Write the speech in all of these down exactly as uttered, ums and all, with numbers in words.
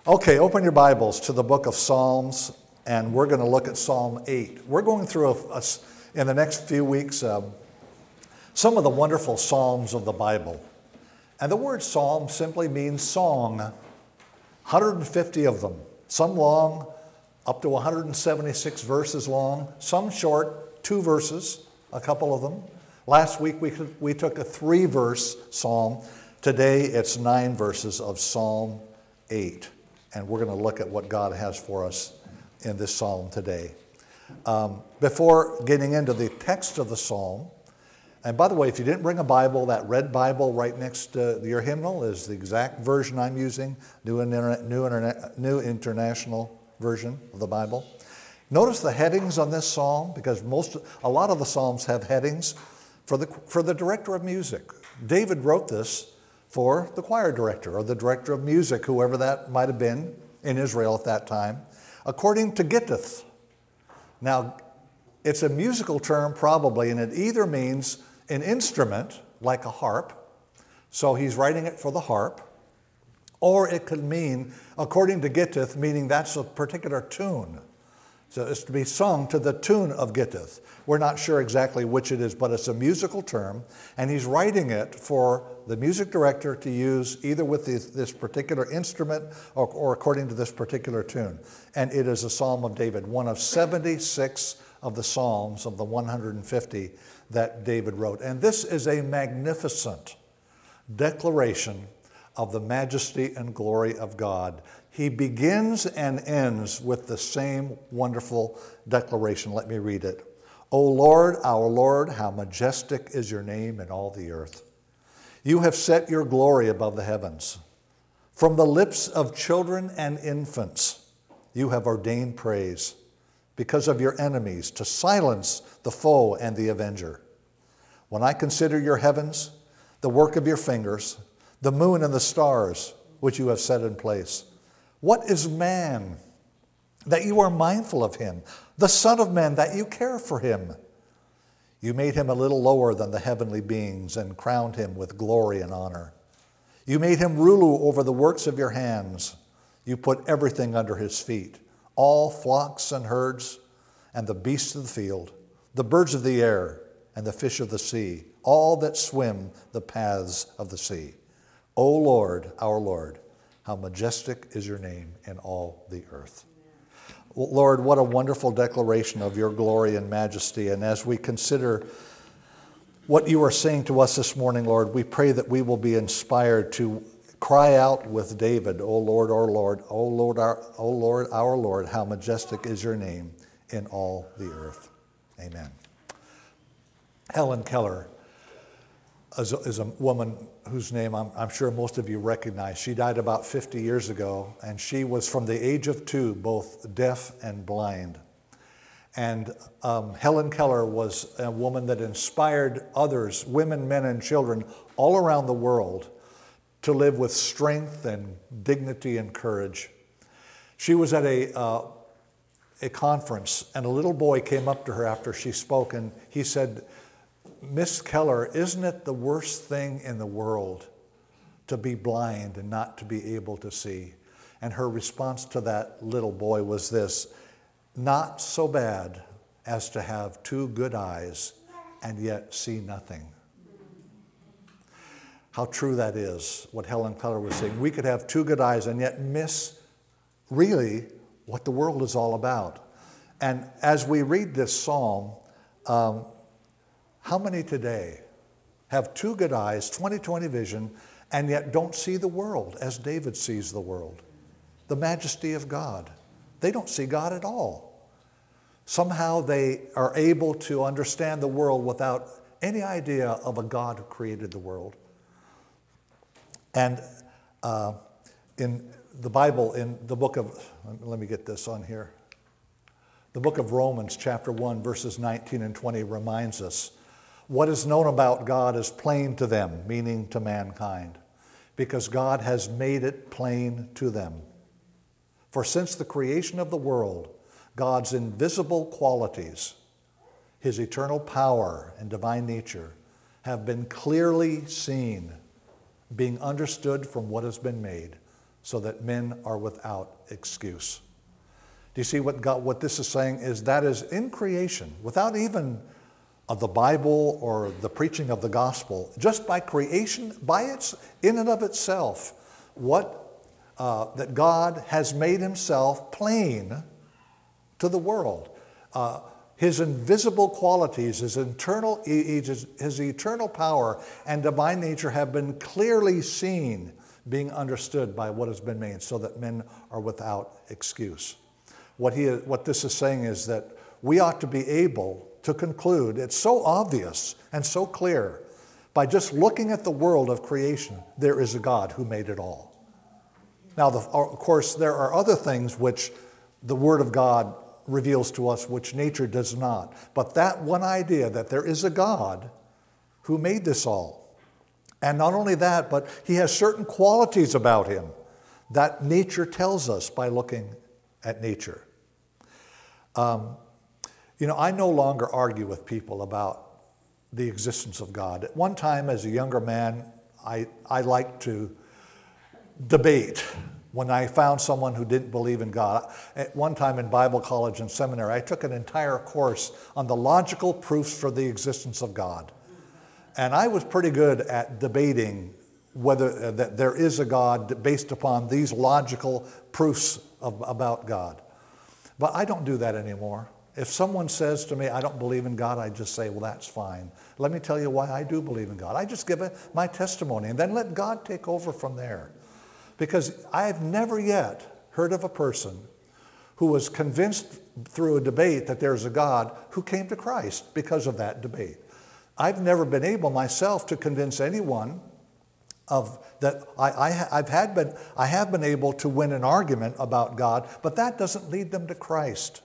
Okay, open your Bibles to the book of Psalms, and we're going to look at Psalm eight. We're going through, a, a, in the next few weeks, um, some of the wonderful Psalms of the Bible. And the word psalm simply means song, one hundred fifty of them, some long, up to one hundred seventy-six verses long, some short, two verses, a couple of them. Last week we, we took a three-verse psalm. Today it's nine verses of Psalm eight. And we're going to look at what God has for us in this psalm today. Um, before getting into the text of the psalm, and by the way, if you didn't bring a Bible, that red Bible right next to your hymnal is the exact version I'm using, New, Interna- New, Interna- New International Version of the Bible. Notice the headings on this psalm, because most, a lot of the psalms have headings for the, for the director of music. David wrote this for the choir director or the director of music, whoever that might have been in Israel at that time, according to Gittith. Now, it's a musical term probably, and it either means an instrument like a harp, so he's writing it for the harp, or it could mean, according to Gittith, meaning that's a particular tune. So it's to be sung to the tune of Gittith. We're not sure exactly which it is, but it's a musical term, and he's writing it for the music director to use either with this, this particular instrument or, or according to this particular tune. And it is a Psalm of David, one of seventy-six of the Psalms of the one hundred fifty that David wrote. And this is a magnificent declaration of the majesty and glory of God. He begins and ends with the same wonderful declaration. Let me read it. O Lord, our Lord, how majestic is your name in all the earth. You have set your glory above the heavens. From the lips of children and infants, you have ordained praise because of your enemies, to silence the foe and the avenger. When I consider your heavens, the work of your fingers, the moon and the stars, which you have set in place. What is man that you are mindful of him? The Son of Man that you care for him? You made him a little lower than the heavenly beings and crowned him with glory and honor. You made him ruler over the works of your hands. You put everything under his feet, all flocks and herds and the beasts of the field, the birds of the air and the fish of the sea, all that swim the paths of the sea. O Lord, our Lord, how majestic is your name in all the earth. Well, Lord, what a wonderful declaration of your glory and majesty. And as we consider what you are saying to us this morning, Lord, we pray that we will be inspired to cry out with David, O Lord, our Lord, O Lord, our, O Lord, our Lord, how majestic is your name in all the earth. Amen. Helen Keller is a, is a woman whose name I'm, I'm sure most of you recognize. She died about fifty years ago, and she was from the age of two, both deaf and blind. And um, Helen Keller was a woman that inspired others, women, men, and children all around the world to live with strength and dignity and courage. She was at a, uh, a conference, and a little boy came up to her after she spoke, and he said, Miss Keller, isn't it the worst thing in the world to be blind and not to be able to see? And her response to that little boy was this: not so bad as to have two good eyes and yet see nothing. How true that is, what Helen Keller was saying. We could have two good eyes and yet miss really what the world is all about. And as we read this psalm, um, how many today have two good eyes, twenty twenty vision, and yet don't see the world as David sees the world? The majesty of God. They don't see God at all. Somehow they are able to understand the world without any idea of a God who created the world. And uh, in the Bible, in the book of, let me get this on here. The book of Romans, chapter one, verses nineteen and twenty reminds us, what is known about God is plain to them, meaning to mankind, because God has made it plain to them. For since the creation of the world, God's invisible qualities, his eternal power and divine nature, have been clearly seen, being understood from what has been made, so that men are without excuse. Do you see what God, what this is saying is that is in creation, without even of the Bible or the preaching of the gospel, just by creation, by its in and of itself, what uh, that God has made himself plain to the world. Uh, his invisible qualities, his internal, his, his eternal power and divine nature have been clearly seen, being understood by what has been made, so that men are without excuse. What he, what this is saying is that we ought to be able to conclude, it's so obvious and so clear, by just looking at the world of creation, there is a God who made it all. Now, the, of course, there are other things which the Word of God reveals to us which nature does not. But that one idea that there is a God who made this all. And not only that, but he has certain qualities about him that nature tells us by looking at nature. Um, you know, I no longer argue with people about the existence of God. At one time, as a younger man, I, I liked to debate when I found someone who didn't believe in God. At one time in Bible college and seminary, I took an entire course on the logical proofs for the existence of God. And I was pretty good at debating whether uh, that there is a God based upon these logical proofs of, about God. But I don't do that anymore. If someone says to me, I don't believe in God, I just say, well, that's fine. Let me tell you why I do believe in God. I just give it my testimony and then let God take over from there. Because I have never yet heard of a person who was convinced through a debate that there's a God who came to Christ because of that debate. I've never been able myself to convince anyone of that. I, I, I've had been, I have been able to win an argument about God, but that doesn't lead them to Christ.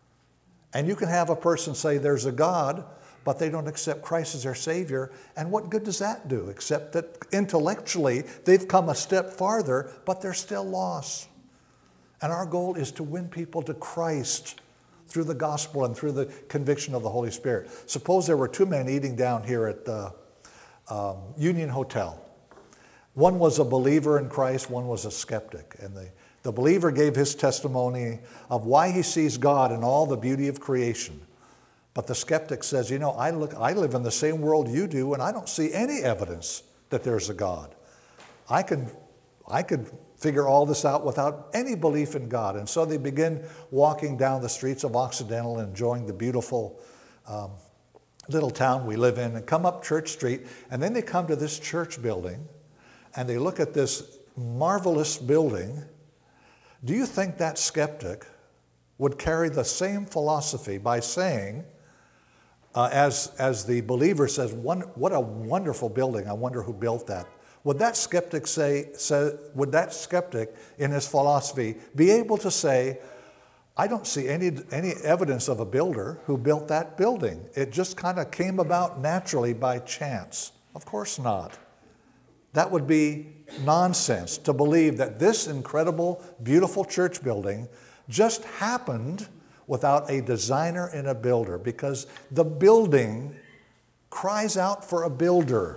And you can have a person say there's a God, but they don't accept Christ as their Savior. And what good does that do? Except that intellectually they've come a step farther, but they're still lost. And our goal is to win people to Christ through the gospel and through the conviction of the Holy Spirit. Suppose there were two men eating down here at the um, Union Hotel. One was a believer in Christ, one was a skeptic. And the, the believer gave his testimony of why he sees God in all the beauty of creation. But the skeptic says, you know, I look, I live in the same world you do, and I don't see any evidence that there's a God. I could, I could figure all this out without any belief in God. And so they begin walking down the streets of Occidental, enjoying the beautiful um, little town we live in, and come up Church Street, and then they come to this church building, and they look at this marvelous building. Do you think that skeptic would carry the same philosophy by saying, Uh, as, as the believer says, one, what a wonderful building, I wonder who built that. Would that skeptic say, say, would that skeptic in his philosophy be able to say, I don't see any, any evidence of a builder who built that building. It just kind of came about naturally by chance. Of course not. That would be nonsense to believe that this incredible, beautiful church building just happened without a designer and a builder, because the building cries out for a builder.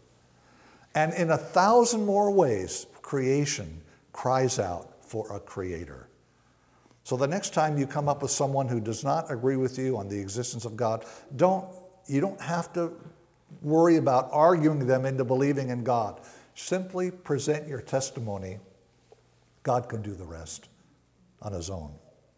And in a thousand more ways, creation cries out for a creator. So the next time you come up with someone who does not agree with you on the existence of God, don't, you don't have to worry about arguing them into believing in God. Simply present your testimony. God can do the rest on his own.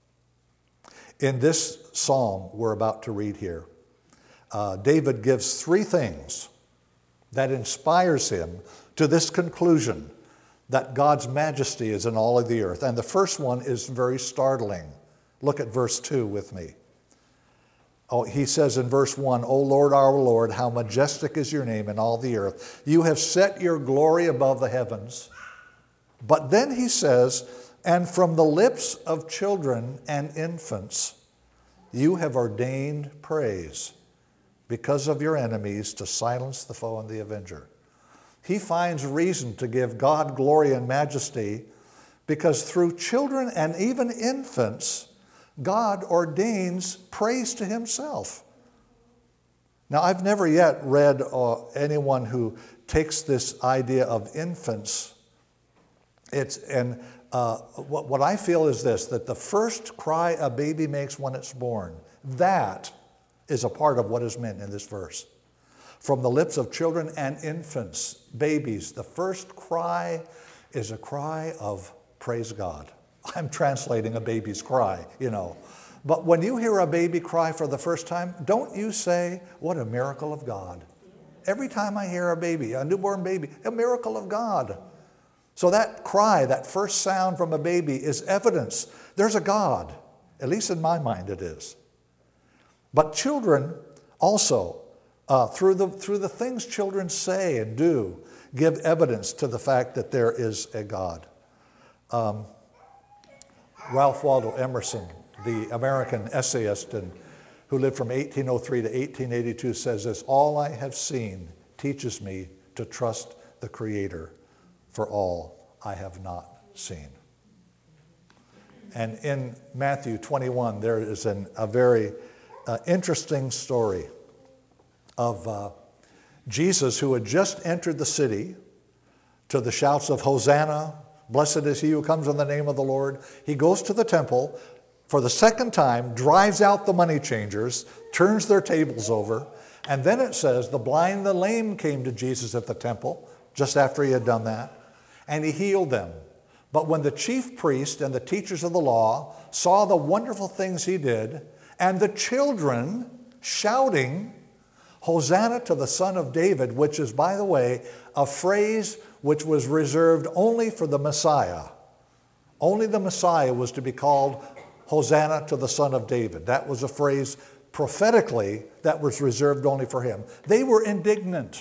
In this psalm we're about to read here, uh, David gives three things that inspires him to this conclusion that God's majesty is in all of the earth. And the first one is very startling. Look at verse two with me. Oh, he says in verse one, O Lord, our Lord, how majestic is your name in all the earth. You have set your glory above the heavens. But then he says, and from the lips of children and infants, you have ordained praise because of your enemies to silence the foe and the avenger. He finds reason to give God glory and majesty because through children and even infants, God ordains praise to himself. Now, I've never yet read uh, anyone who takes this idea of infants It's, and uh, what, what I feel is this, that the first cry a baby makes when it's born, that is a part of what is meant in this verse. From the lips of children and infants, babies, the first cry is a cry of praise God. I'm translating a baby's cry, you know. But when you hear a baby cry for the first time, don't you say, what a miracle of God. Every time I hear a baby, a newborn baby, a miracle of God. So that cry, that first sound from a baby is evidence there's a God. At least in my mind it is. But children also, uh, through the, through the things children say and do, give evidence to the fact that there is a God. Um, Ralph Waldo Emerson, the American essayist and who lived from eighteen oh three to eighteen eighty-two, says this, all I have seen teaches me to trust the Creator for all I have not seen. And in Matthew twenty-one, there is an, a very uh, interesting story of uh, Jesus, who had just entered the city to the shouts of Hosanna, blessed is he who comes in the name of the Lord. He goes to the temple for the second time, drives out the money changers, turns their tables over, and then it says the blind and the lame came to Jesus at the temple just after he had done that, and he healed them. But when the chief priest and the teachers of the law saw the wonderful things he did, and the children shouting, Hosanna to the Son of David, which is, by the way, a phrase which was reserved only for the Messiah. Only the Messiah was to be called Hosanna to the Son of David. That was a phrase prophetically that was reserved only for him. They were indignant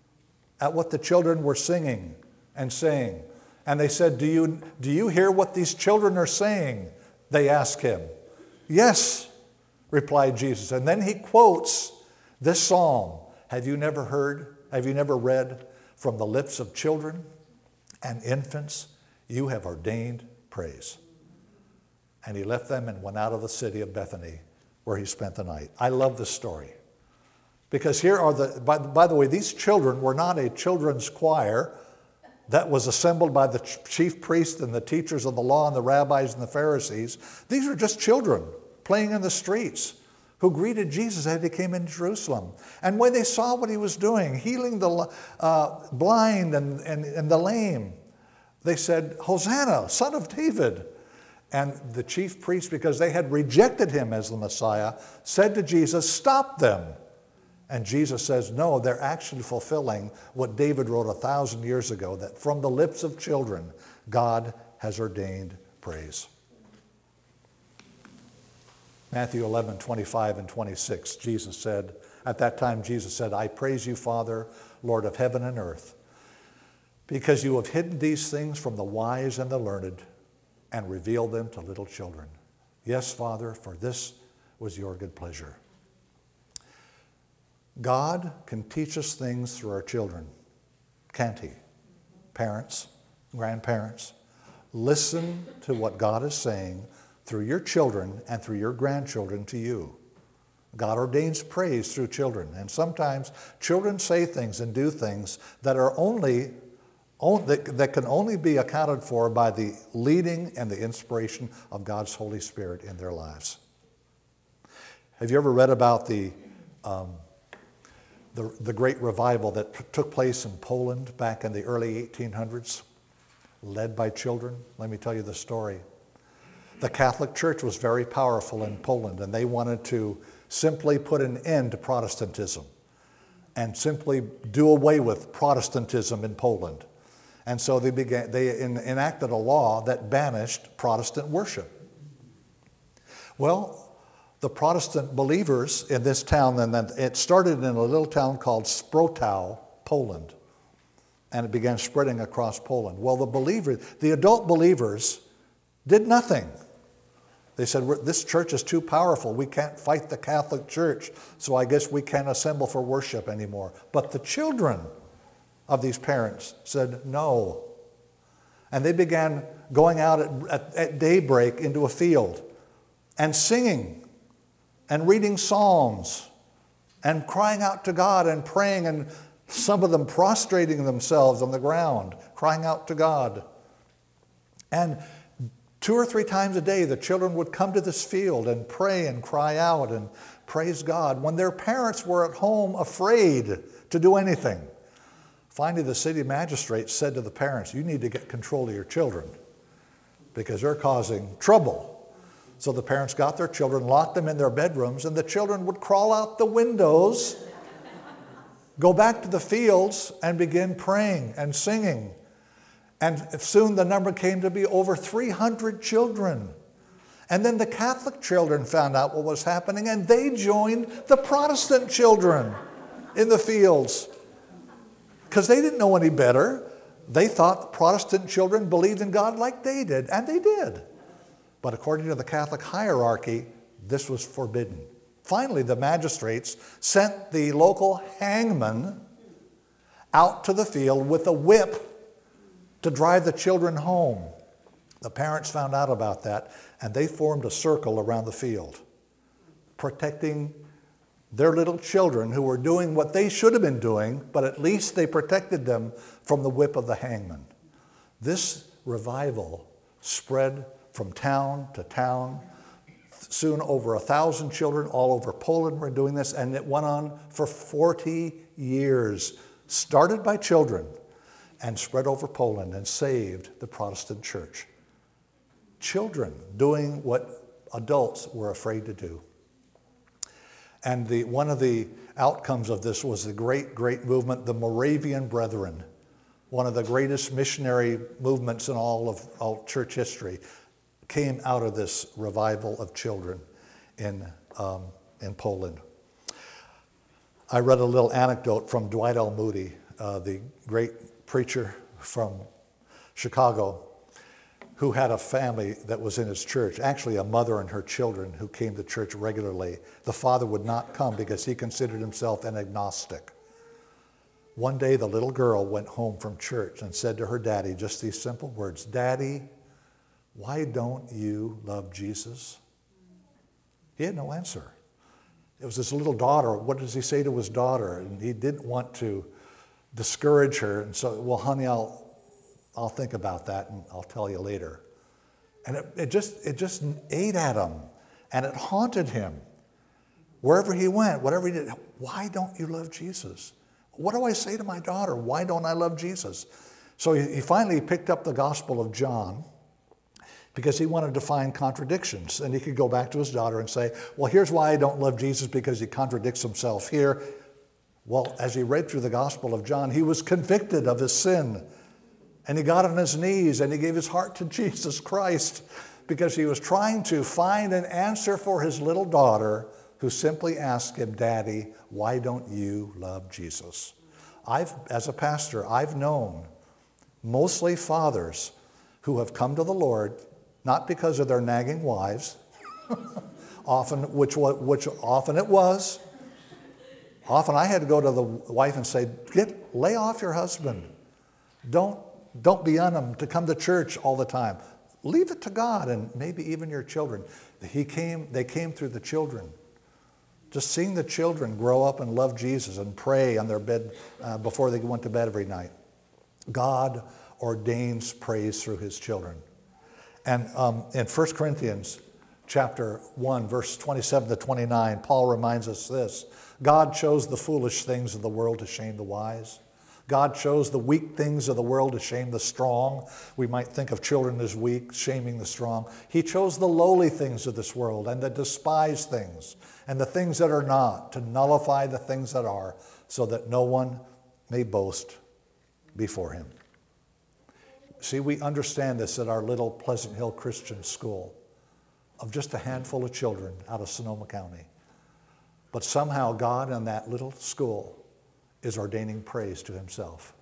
at what the children were singing and saying. And they said, do you, do you hear what these children are saying? They asked him. Yes, replied Jesus. And then he quotes this psalm. Have you never heard, have you never read, from the lips of children and infants, you have ordained praise. And he left them and went out of the city of Bethany, where he spent the night. I love this story. Because here are the, by, by the way, these children were not a children's choir that was assembled by the chief priests and the teachers of the law and the rabbis and the Pharisees. These were just children playing in the streets who greeted Jesus as he came into Jerusalem. And when they saw what he was doing, healing the uh, blind and, and, and the lame, they said, Hosanna, Son of David. And the chief priests, because they had rejected him as the Messiah, said to Jesus, stop them. And Jesus says, no, they're actually fulfilling what David wrote a thousand years ago, that from the lips of children, God has ordained praise. Matthew eleven, twenty-five and twenty-six, Jesus said, at that time Jesus said, I praise you, Father, Lord of heaven and earth, because you have hidden these things from the wise and the learned and revealed them to little children. Yes, Father, for this was your good pleasure. God can teach us things through our children, can't he? Parents, grandparents, listen to what God is saying through your children and through your grandchildren to you. God ordains praise through children, and sometimes children say things and do things that are only That, that can only be accounted for by the leading and the inspiration of God's Holy Spirit in their lives. Have you ever read about the, um, the, the great revival that p- took place in Poland back in the early eighteen hundreds, led by children? Let me tell you the story. The Catholic Church was very powerful in Poland, and they wanted to simply put an end to Protestantism and simply do away with Protestantism in Poland. And so they began, they en- enacted a law that banished Protestant worship. Well, the Protestant believers in this town, and then it started in a little town called Sprotau, Poland, and it began spreading across Poland. Well, the believers, the adult believers, did nothing. They said, this church is too powerful. We can't fight the Catholic Church, so I guess we can't assemble for worship anymore. But the children of these parents said no. And they began going out at, at, at daybreak into a field and singing and reading psalms and crying out to God and praying, and some of them prostrating themselves on the ground, crying out to God. And two or three times a day, the children would come to this field and pray and cry out and praise God when their parents were at home afraid to do anything. Finally, the city magistrate said to the parents, you need to get control of your children because they're causing trouble. So the parents got their children, locked them in their bedrooms, and the children would crawl out the windows, go back to the fields, and begin praying and singing. And soon the number came to be over three hundred children. And then the Catholic children found out what was happening, and they joined the Protestant children in the fields because they didn't know any better. They thought the Protestant children believed in God like they did, and they did. But according to the Catholic hierarchy, this was forbidden. Finally, the magistrates sent the local hangman out to the field with a whip to drive the children home. The parents found out about that, and they formed a circle around the field, protecting their little children who were doing what they should have been doing, but at least they protected them from the whip of the hangman. This revival spread from town to town. Soon over a thousand children all over Poland were doing this, and it went on for forty years. Started by children and spread over Poland and saved the Protestant church. Children doing what adults were afraid to do. And the, one of the outcomes of this was the great, great movement, the Moravian Brethren, one of the greatest missionary movements in all of all church history, came out of this revival of children in, um, in Poland. I read a little anecdote from Dwight L. Moody, uh, the great preacher from Chicago, who had a family that was in his church, actually a mother and her children who came to church regularly. The father would not come because he considered himself an agnostic. One day the little girl went home from church and said to her daddy just these simple words, "Daddy, why don't you love Jesus?" He had no answer. It was his little daughter. What does he say to his daughter? And he didn't want to discourage her. And so, well, honey, I'll, I'll think about that and I'll tell you later. And it, it just, it just ate at him, and it haunted him. Wherever he went, whatever he did, why don't you love Jesus? What do I say to my daughter? Why don't I love Jesus? So he, he finally picked up the Gospel of John, because he wanted to find contradictions. And he could go back to his daughter and say, well, here's why I don't love Jesus, because he contradicts himself here. Well, as he read through the Gospel of John, he was convicted of his sin. And he got on his knees and he gave his heart to Jesus Christ, because he was trying to find an answer for his little daughter who simply asked him, "Daddy, why don't you love Jesus?" I've, as a pastor, I've known mostly fathers who have come to the Lord not because of their nagging wives, often which which often it was. Often I had to go to the wife and say, "Get lay off your husband. Don't don't be on him to come to church all the time. Leave it to God and maybe even your children." He came. They came through the children. Just seeing the children grow up and love Jesus and pray on their bed uh, before they went to bed every night. God ordains praise through his children. And um, in First Corinthians chapter one, verse twenty-seven to twenty-nine, Paul reminds us this: God chose the foolish things of the world to shame the wise. God chose the weak things of the world to shame the strong. We might think of children as weak, shaming the strong. He chose the lowly things of this world and the despised things and the things that are not, to nullify the things that are, so that no one may boast before him. See, we understand this at our little Pleasant Hill Christian School of just a handful of children out of Sonoma County. But somehow God in that little school is ordaining praise to himself.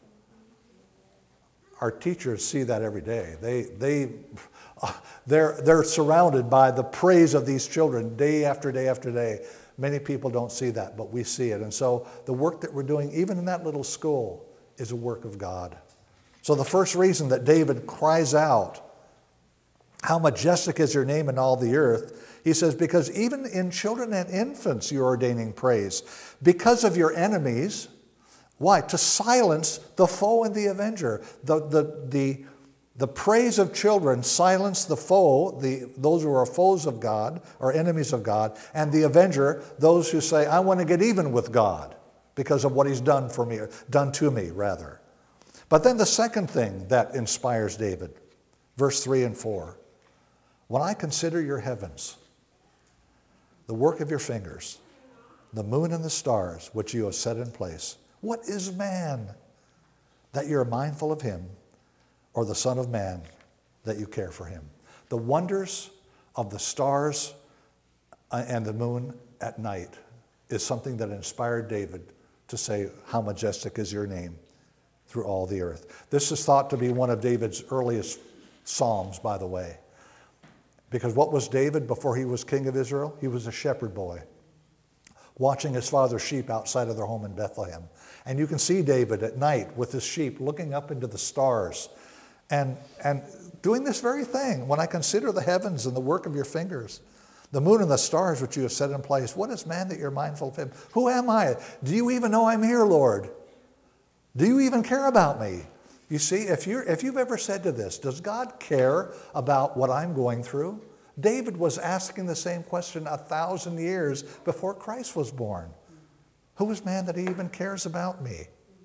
Our teachers see that every day. They, they, uh, they're, they're surrounded by the praise of these children day after day after day. Many people don't see that, but we see it. And so the work that we're doing, even in that little school, is a work of God. So the first reason that David cries out, "How majestic is your name in all the earth," he says, because even in children and infants you're ordaining praise. Because of your enemies. Why? To silence the foe and the avenger, the, the, the, The praise of children silence the foe, the, those who are foes of God, or enemies of God, and the avenger, those who say, I want to get even with God because of what he's done for me, or done to me, rather. But then the second thing that inspires David, verse three and four, when I consider your heavens, the work of your fingers, the moon and the stars which you have set in place, what is man that you're mindful of him, or the Son of Man that you care for him? The wonders of the stars and the moon at night is something that inspired David to say, how majestic is your name through all the earth. This is thought to be one of David's earliest psalms, by the way. Because what was David before he was king of Israel? He was a shepherd boy, watching his father's sheep outside of their home in Bethlehem. And you can see David at night with his sheep looking up into the stars and, and doing this very thing. When I consider the heavens and the work of your fingers, the moon and the stars which you have set in place, what is man that you're mindful of him? Who am I? Do you even know I'm here, Lord? Do you even care about me? You see, if, you're, if you've ever said to this, does God care about what I'm going through? David was asking the same question a thousand years before Christ was born. Who is man that he even cares about me?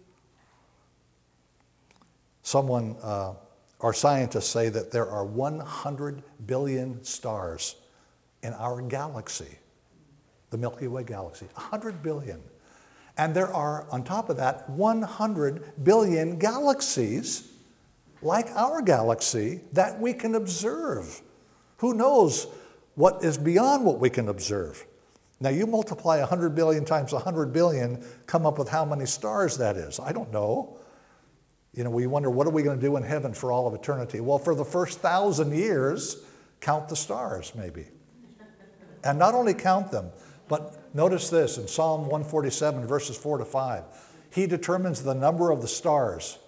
Someone, uh, or scientists say that there are one hundred billion stars in our galaxy, the Milky Way galaxy, one hundred billion. And there are, on top of that, one hundred billion galaxies like our galaxy that we can observe. Who knows what is beyond what we can observe? Now you multiply one hundred billion times one hundred billion, come up with how many stars that is. I don't know. You know, we wonder, what are we going to do in heaven for all of eternity? Well, for the first thousand years, count the stars, maybe. And not only count them, but notice this in Psalm one forty-seven, verses four to five. He determines the number of the stars,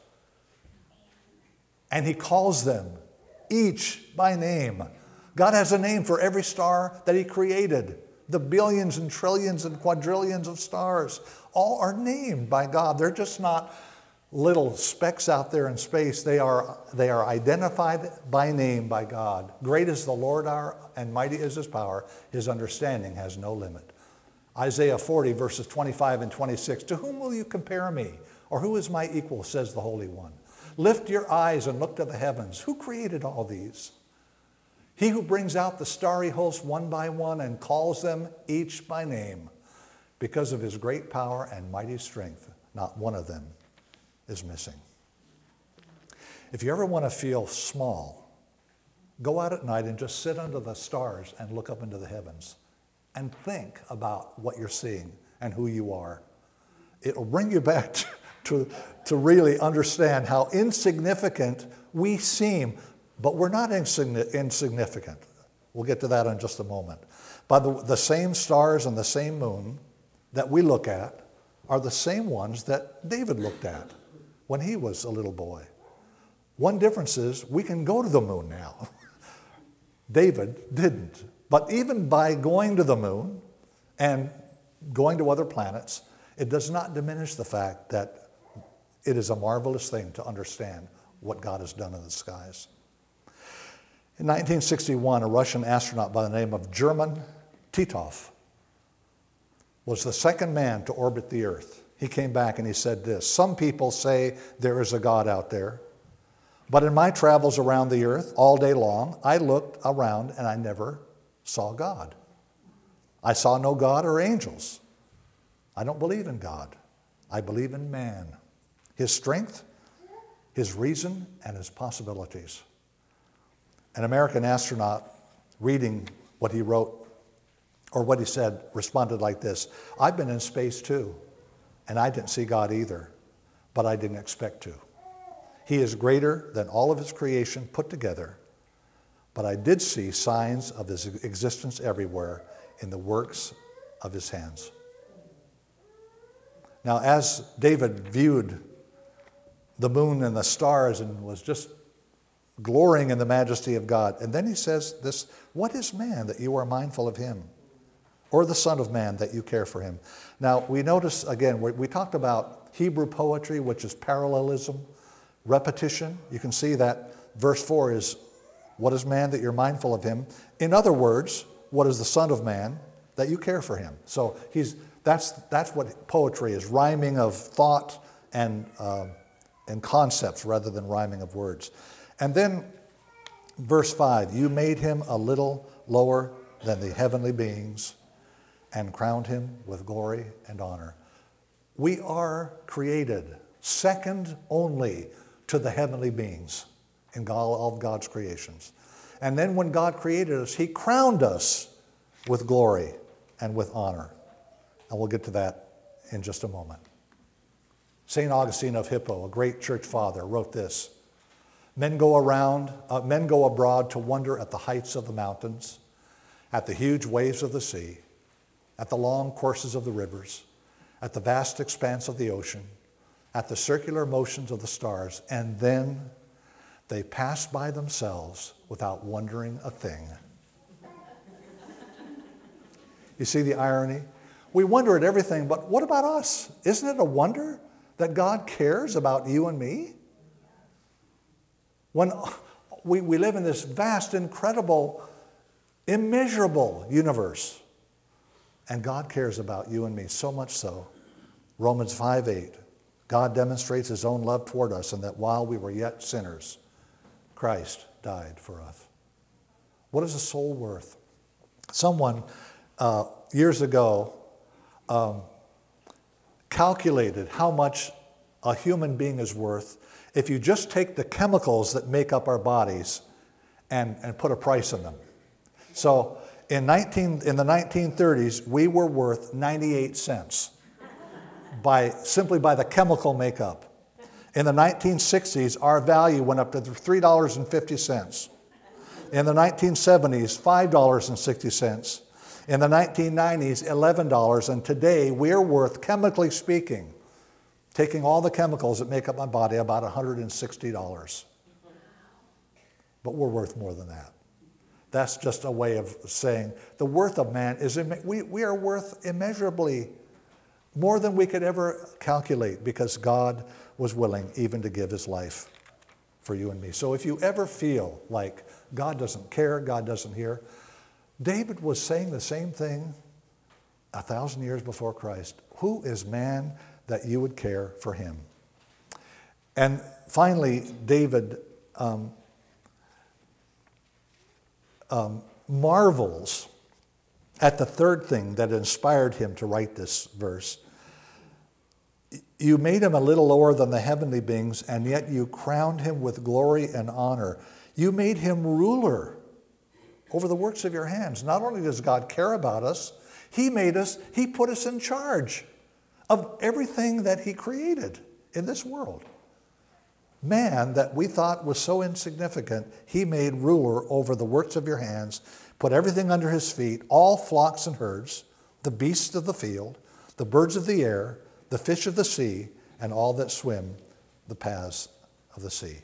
and he calls them each by name. God has a name for every star that he created. The billions and trillions and quadrillions of stars, all are named by God. They're just not little specks out there in space. They are, they are identified by name by God. Great is the Lord our, and mighty is his power. His understanding has no limit. Isaiah forty, verses twenty-five and twenty-six. To whom will you compare me? Or who is my equal, says the Holy One. Lift your eyes and look to the heavens. Who created all these? He who brings out the starry host one by one and calls them each by name. Because of his great power and mighty strength, not one of them is missing. If you ever want to feel small, go out at night and just sit under the stars and look up into the heavens and think about what you're seeing and who you are. It'll bring you back to, to, to really understand how insignificant we seem, but we're not insignificant. We'll get to that in just a moment. By the, the same stars and the same moon that we look at are the same ones that David looked at when he was a little boy. One difference is we can go to the moon now. David didn't. But even by going to the moon and going to other planets, it does not diminish the fact that it is a marvelous thing to understand what God has done in the skies. In nineteen sixty-one, a Russian astronaut by the name of German Titov was the second man to orbit the Earth. He came back and he said this: some people say there is a God out there, but in my travels around the earth all day long, I looked around and I never saw God. I saw no God or angels. I don't believe in God. I believe in man, his strength, his reason, and his possibilities. An American astronaut, reading what he wrote, or what he said, responded like this: I've been in space too, and I didn't see God either, but I didn't expect to. He is greater than all of his creation put together, but I did see signs of his existence everywhere in the works of his hands. Now, as David viewed the moon and the stars and was just glorying in the majesty of God, and then he says this: what is man that you are mindful of him? Or the Son of Man that you care for him? Now, we notice, again, we, we talked about Hebrew poetry, which is parallelism, repetition. You can see that verse four is, what is man that you're mindful of him? In other words, what is the Son of Man that you care for him? So he's that's that's what poetry is, rhyming of thought and uh, and concepts rather than rhyming of words. And then verse five, you made him a little lower than the heavenly beings and crowned him with glory and honor. We are created second only to the heavenly beings in God, all of God's creations. And then when God created us, he crowned us with glory and with honor. And we'll get to that in just a moment. Saint Augustine of Hippo, a great church father, wrote this: Men go around, uh, men go abroad to wonder at the heights of the mountains, at the huge waves of the sea, at the long courses of the rivers, at the vast expanse of the ocean, at the circular motions of the stars, and then they pass by themselves without wondering a thing. You see the irony? We wonder at everything, but what about us? Isn't it a wonder that God cares about you and me? When we, we live in this vast, incredible, immeasurable universe, and God cares about you and me, so much so. Romans five eight, God demonstrates his own love toward us, and that while we were yet sinners, Christ died for us. What is a soul worth? Someone uh, years ago um, calculated how much a human being is worth if you just take the chemicals that make up our bodies and, and put a price on them. So in, nineteen, in the nineteen thirties, we were worth ninety-eight cents by, simply by the chemical makeup. In the nineteen sixties, our value went up to three dollars and fifty cents. In the nineteen seventies, five dollars and sixty cents. In the nineteen nineties, eleven dollars. And today, we're worth, chemically speaking, taking all the chemicals that make up my body, about one hundred sixty dollars. But we're worth more than that. That's just a way of saying the worth of man is, we, we are worth immeasurably more than we could ever calculate, because God was willing even to give his life for you and me. So if you ever feel like God doesn't care, God doesn't hear, David was saying the same thing a thousand years before Christ. Who is man that you would care for him? And finally, David um, um, marvels at the third thing that inspired him to write this verse. You made him a little lower than the heavenly beings, and yet you crowned him with glory and honor. You made him ruler over the works of your hands. Not only does God care about us, he made us, he put us in charge of everything that he created in this world. Man that we thought was so insignificant, he made ruler over the works of your hands, put everything under his feet, all flocks and herds, the beasts of the field, the birds of the air, the fish of the sea, and all that swim the paths of the sea.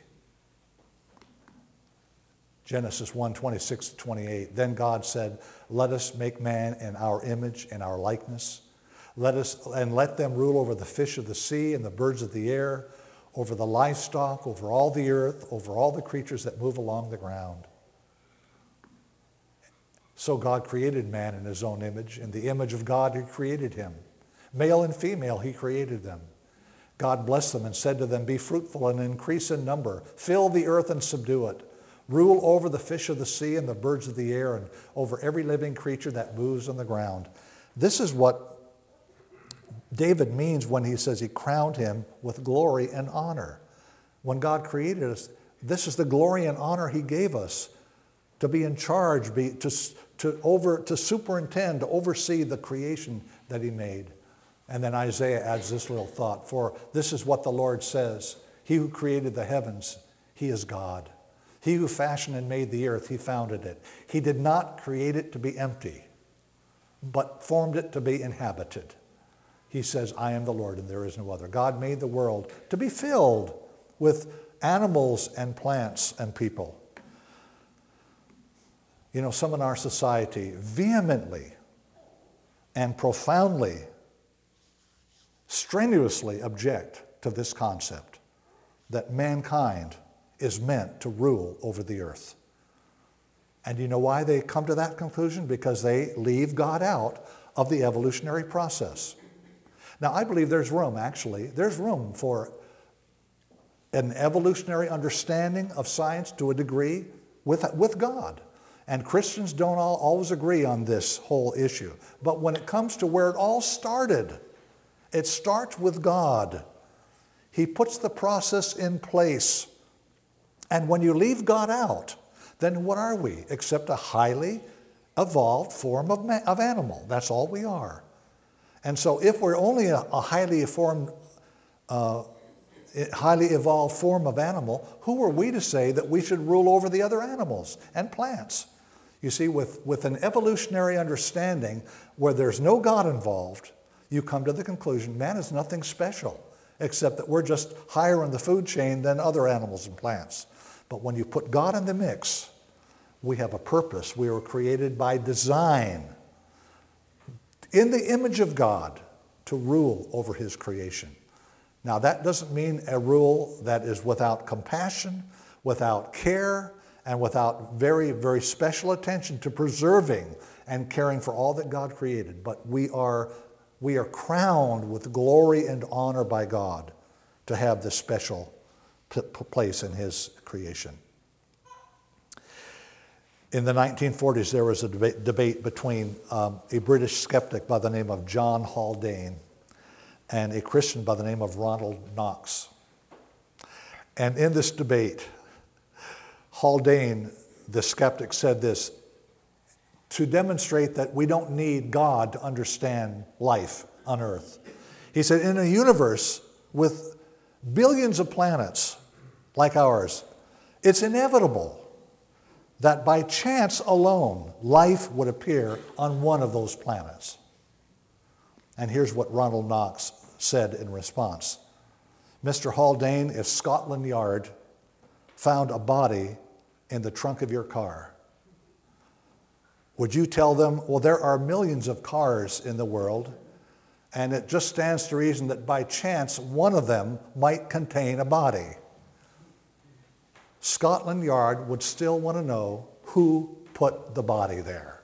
Genesis one, twenty-six to twenty-eight. Then God said, let us make man in our image, in our likeness. Let us, and let them rule over the fish of the sea and the birds of the air, over the livestock, over all the earth, over all the creatures that move along the ground. So God created man in his own image. In the image of God, he created him. Male and female, he created them. God blessed them and said to them, be fruitful and increase in number. Fill the earth and subdue it. Rule over the fish of the sea and the birds of the air and over every living creature that moves on the ground. This is what David means when he says he crowned him with glory and honor. When God created us, this is the glory and honor he gave us, to be in charge, be, to, to, over, to superintend, to oversee the creation that he made. And then Isaiah adds this little thought, for this is what the Lord says, he who created the heavens, he is God. He who fashioned and made the earth, he founded it. He did not create it to be empty, but formed it to be inhabited. He says, I am the Lord and there is no other. God made the world to be filled with animals and plants and people. You know, some in our society vehemently and profoundly, strenuously object to this concept that mankind is meant to rule over the earth. And you know why they come to that conclusion? Because they leave God out of the evolutionary process. Now, I believe there's room, actually. There's room for an evolutionary understanding of science to a degree with, with God. And Christians don't all, always agree on this whole issue. But when it comes to where it all started, it starts with God. He puts the process in place. And when you leave God out, then what are we except a highly evolved form of, ma- of animal? That's all we are. And so if we're only a, a highly formed, uh, highly evolved form of animal, who are we to say that we should rule over the other animals and plants? You see, with, with an evolutionary understanding where there's no God involved, you come to the conclusion man is nothing special, except that we're just higher in the food chain than other animals and plants. But when you put God in the mix, we have a purpose. We were created by design in the image of God to rule over his creation. Now, that doesn't mean a rule that is without compassion, without care, and without very, very special attention to preserving and caring for all that God created. But we are, we are crowned with glory and honor by God to have this special p- place in his creation. In the nineteen forties, there was a debate, debate between um, a British skeptic by the name of John Haldane and a Christian by the name of Ronald Knox. And in this debate, Haldane, the skeptic, said this to demonstrate that we don't need God to understand life on earth. He said, in a universe with billions of planets like ours, it's inevitable that by chance alone, life would appear on one of those planets. And here's what Ronald Knox said in response. Mister Haldane, if Scotland Yard found a body in the trunk of your car, would you tell them, well, there are millions of cars in the world, and it just stands to reason that by chance one of them might contain a body? Scotland Yard would still want to know who put the body there.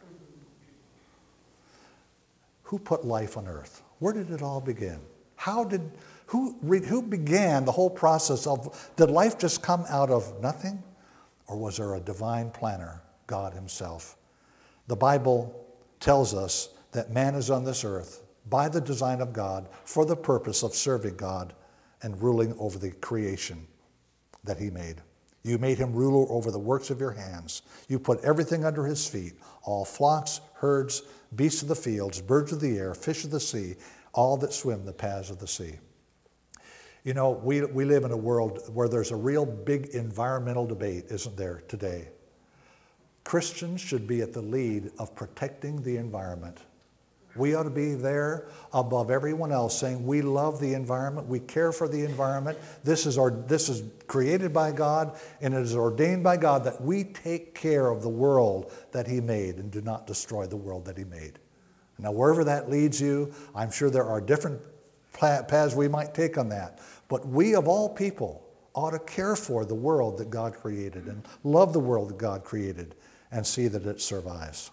Who put life on earth? Where did it all begin? How did, who, who began the whole process of, did life just come out of nothing? Or was there a divine planner, God himself? The Bible tells us that man is on this earth by the design of God for the purpose of serving God and ruling over the creation that he made. You made him ruler over the works of your hands. You put everything under his feet, all flocks, herds, beasts of the fields, birds of the air, fish of the sea, all that swim the paths of the sea. You know, we, we live in a world where there's a real big environmental debate, isn't there, today? Christians should be at the lead of protecting the environment. We ought to be there above everyone else saying we love the environment, we care for the environment. This is, our, this is created by God, and it is ordained by God that we take care of the world that he made and do not destroy the world that he made. Now, wherever that leads you, I'm sure there are different paths we might take on that. But we, of all people, ought to care for the world that God created and love the world that God created and see that it survives.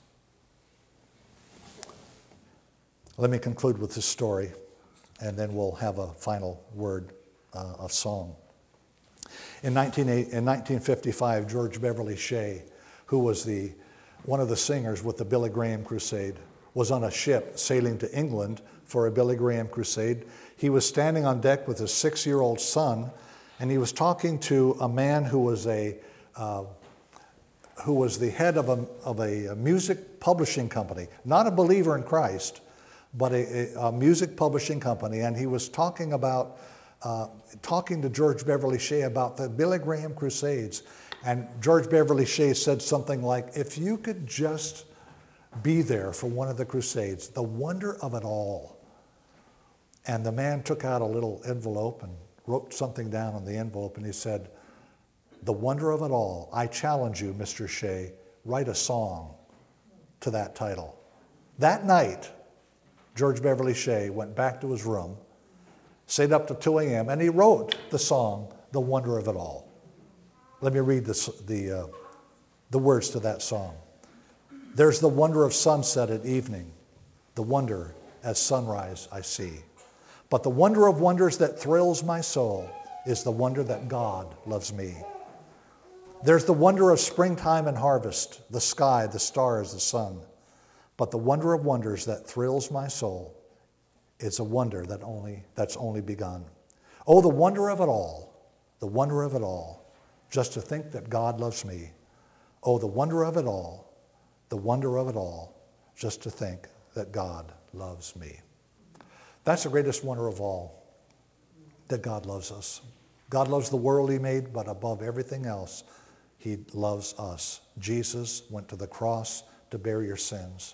Let me conclude with this story, and then we'll have a final word uh, of song. In nineteen fifty-five, George Beverly Shea, who was the, one of the singers with the Billy Graham Crusade, was on a ship sailing to England for a Billy Graham crusade. He was standing on deck with his six-year-old son, and he was talking to a man who was a uh, who was the head of a, of a music publishing company, not a believer in Christ, but a, a music publishing company, and he was talking about uh, talking to George Beverly Shea about the Billy Graham Crusades. And George Beverly Shea said something like, if you could just be there for one of the crusades, the wonder of it all. And the man took out a little envelope and wrote something down on the envelope, and he said, the wonder of it all, I challenge you, Mister Shea, write a song to that title. That night, George Beverly Shea went back to his room, stayed up to two a.m., and he wrote the song, The Wonder of It All. Let me read this, the, uh, the words to that song. There's the wonder of sunset at evening, the wonder as sunrise I see. But the wonder of wonders that thrills my soul is the wonder that God loves me. There's the wonder of springtime and harvest, the sky, the stars, the sun. But the wonder of wonders that thrills my soul is a wonder that only, that's only begun. Oh, the wonder of it all, the wonder of it all, just to think that God loves me. Oh, the wonder of it all, the wonder of it all, just to think that God loves me. That's the greatest wonder of all, that God loves us. God loves the world he made, but above everything else, he loves us. Jesus went to the cross to bear your sins.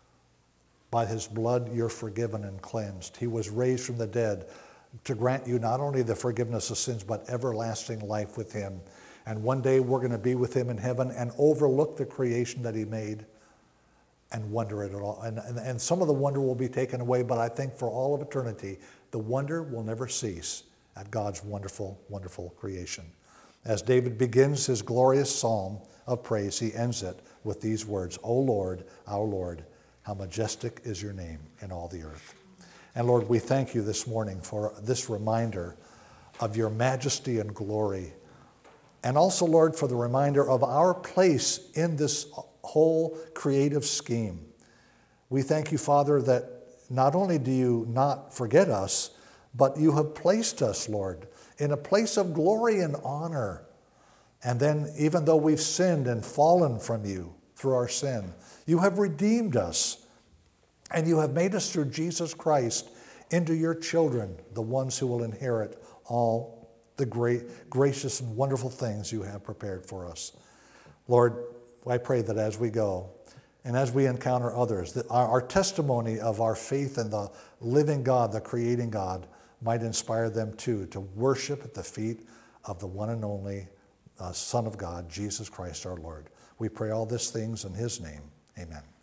By his blood, you're forgiven and cleansed. He was raised from the dead to grant you not only the forgiveness of sins, but everlasting life with him. And one day we're going to be with him in heaven and overlook the creation that he made and wonder at it all. And, and, and some of the wonder will be taken away, but I think for all of eternity, the wonder will never cease at God's wonderful, wonderful creation. As David begins his glorious psalm of praise, he ends it with these words, O Lord, our Lord, how majestic is your name in all the earth. And Lord, we thank you this morning for this reminder of your majesty and glory. And also, Lord, for the reminder of our place in this whole creative scheme. We thank you, Father, that not only do you not forget us, but you have placed us, Lord, in a place of glory and honor. And then, even though we've sinned and fallen from you through our sin, you have redeemed us, and you have made us through Jesus Christ into your children, the ones who will inherit all the great, gracious and wonderful things you have prepared for us. Lord, I pray that as we go and as we encounter others, that our, our testimony of our faith in the living God, the creating God, might inspire them too to worship at the feet of the one and only uh, Son of God, Jesus Christ our Lord. We pray all these things in his name. Amen.